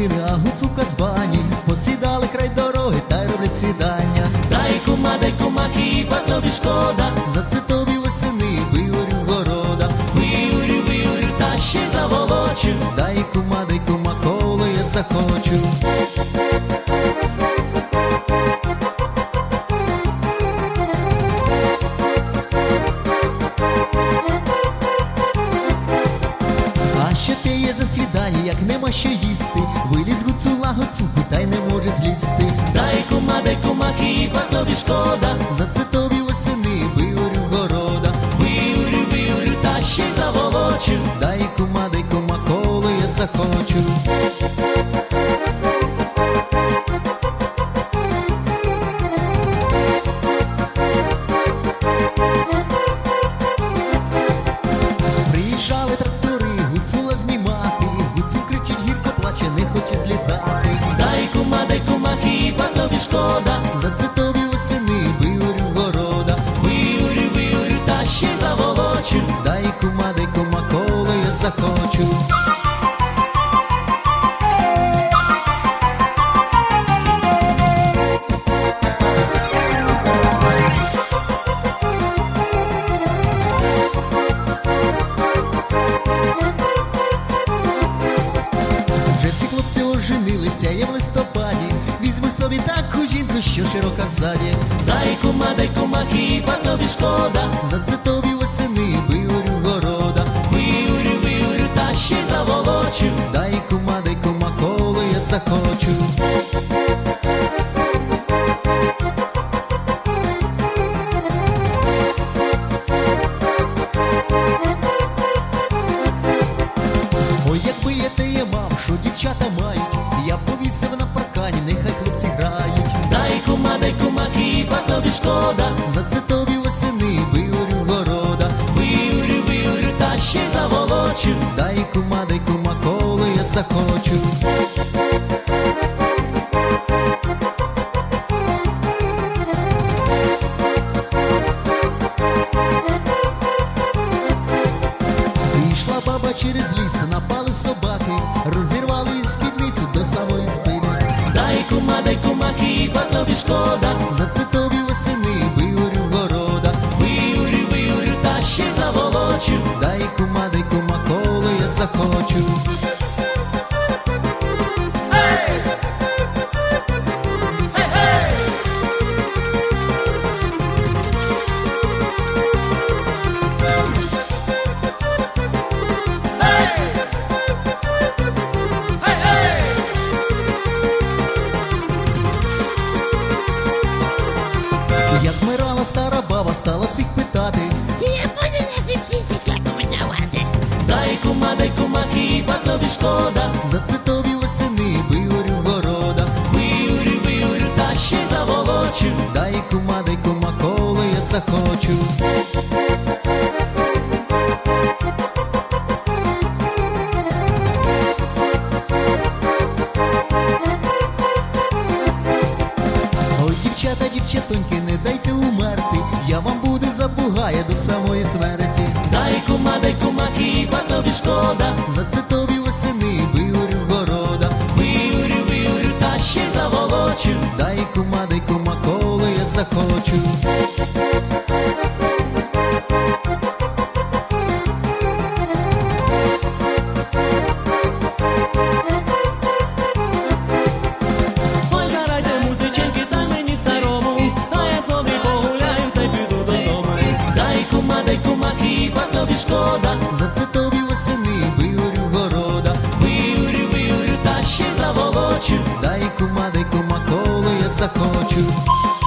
восени, а гуцулка з бані посідали край дороги та й роблять свідання. Дай кума, хіба тобі шкода? За це тобі восени виорю города. Виорю, та ще заволочу. Дай кума, коли я захочу. А що те є за свідання, як нема що їсти? Виліз гуцула гуцулку, та й не може злізти. Дай кума, хіба тобі шкода? За це тобі восени виорю города. Виорю, та ще заволочу. Дай кума, коли я захочу. Приїжджали трактори, гуцула знімати. Гуцул кричить, гірко плаче, не хоче злізати. Дай кума, хіба тобі шкода? За це тобі восени виорю города. Виорю, та ще заволочу. Дай кума, коли я захочу. Вже всі хлопці оженилися, я в листопаді візьму собі таку жінку, що широка ззаді. Дай кума, хіба тобі шкода? За це тобі восени виорю города. Виорю, та ще заволочу. Дай кума, коли я захочу. Ой, якби я те я мав, що дівчата мають, я б повісив на паркані, нехай хлопці грають. Дай кума, хіба тобі шкода? За це тобі восени виорю города. Виорю, та ще заволочу. Дай кума, коли я захочу. Пішла баба через ліс, напали собаки, розірвали їй спідницю до самої спини. Дай кума, хіба тобі шкода? За це тобі восени виорю города. Виорю, та ще заволочу. Дай кума, коли я захочу. Як вмирала стара баба, стала всіх питати. Дай кума, хіба тобі шкода? За це тобі восени виорю города. Виорю, та ще заволочу. Дай кума, коли я захочу. Ой, дівчатоньки, не дайте умерти, я вам буду забугає до самої смерті. Дай кума, хіба тобі шкода? За це тобі восени виорю города. Виорю, та ще заволочу. Дай кума, коли я захочу. Ой, зарайте музиченьки, дай мені старому, а я собі погуляю та й піду додому. Дай кума, хіба тобі шкода? За це тобі восени виорю города. Виорю, та ще заволочу. Дай кума, коли я захочу.